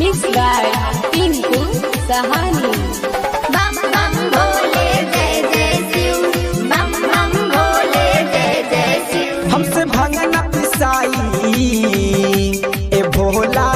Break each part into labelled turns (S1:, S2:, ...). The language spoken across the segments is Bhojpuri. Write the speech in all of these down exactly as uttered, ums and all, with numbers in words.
S1: Mix by Tinku Sahani.
S2: बम बम भोले जय जय शिव, बम बम भोले जय जय शिव।
S3: हमसे भंगन पिसाई ए भोला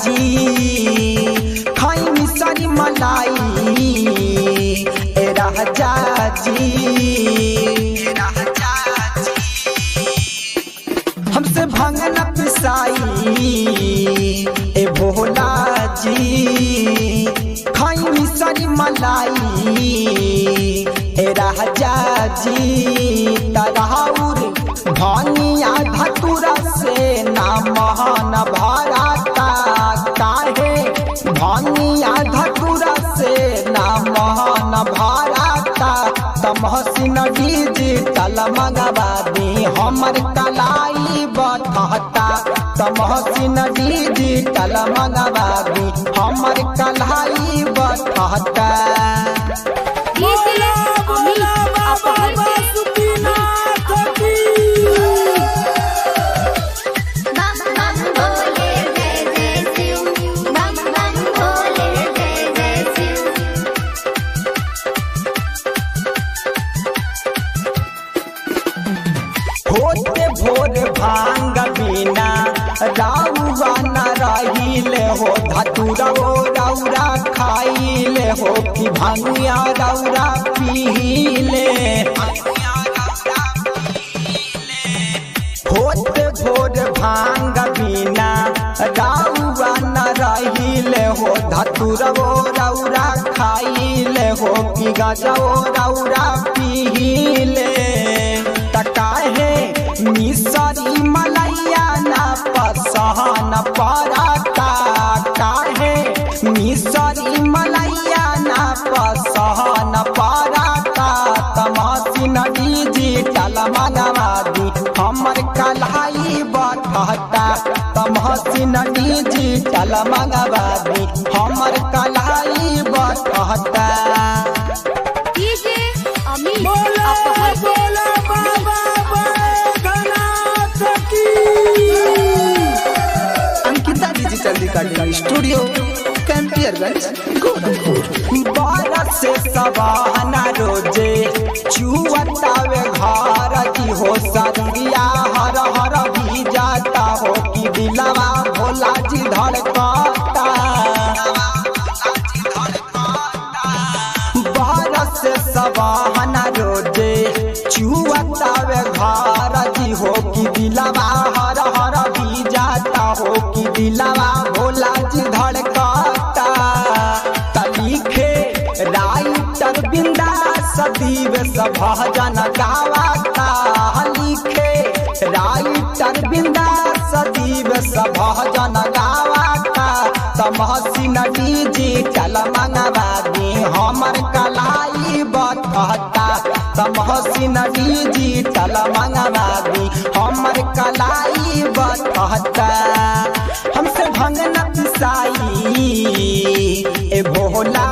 S3: जी, खाई मिसरी मलाई ए राजा जी, ए राजा जी। हमसे भंगन पिसाई ए भोला जी, खाई मिसरी मलाई ए राजा जी। तराउर भानिया धतुरा से ना महान भराता, काहे भानिया धतुरा से ना महान भराता। तमहसिन डिजिटल मंगवा दी हमर कलाई बठता, तमहसिन डिजिटल मंगवा दी हमर कलाई बठता। होते भोर भांग बिना राउरा न रहीले हो, धतुरा हो रौरा खाइले हो कि भांगिया रौरा पीले। होते भोर भांग बिना राउरा न रहीले हो, धतुरा हो रौरा खाइले हो कि गाजा हो रौरा पीले। काहे मिसरी मलैया ना पसहन पड़ता, काहे मिसरी मलैया ना पसहन पड़ता। तमहसिन डिजिटल मंगवा दी हमर कलाई बठता, तमहसिन डिजिटल मंगवा दी हमर कलाई बठता।
S4: Ankita digital recording studio Campierganj Gorakhpur.
S3: बारह से सवाहना रोजे चुअतावे घर की हो, सरिया हर हर भी जाता हो कि दिलवा भोला जी धड़कता। बारह से सवाहना रोजे चुअतावे घर की हो कि दिलवा हर हर भी जाता हो कि दिलवा भोला जी धड़कता। तलिखे राइटर बिंदास दिवस भजन गावता, लिखे राइटर बिंदास दिवस भजन गावता। तमहसिन डिजिटल मंगवा दी हमर कलाई बठता, तमहसिन डिजिटल मंगवा दी हमर कलाई बठता। हमसे भंगन पिसाई ए भोला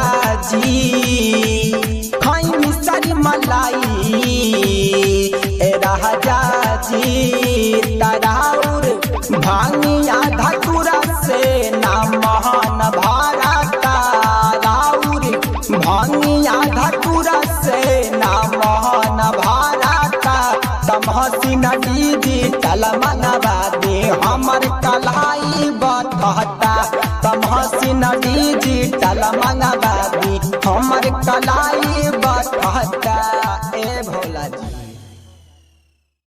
S3: जी, खाई मिसरी मलाई ए राजा जी। तराउर भांगिया धतुरा से ना महान भराता, राउर भांगिया धतुरा से ना महान भराता। तमहसिन डिजिटल मंगवा दी हमर कलाई बठता, तमहसिन डिजिटल मंगवा दी हमर कलाई बठता। ए भोला जी।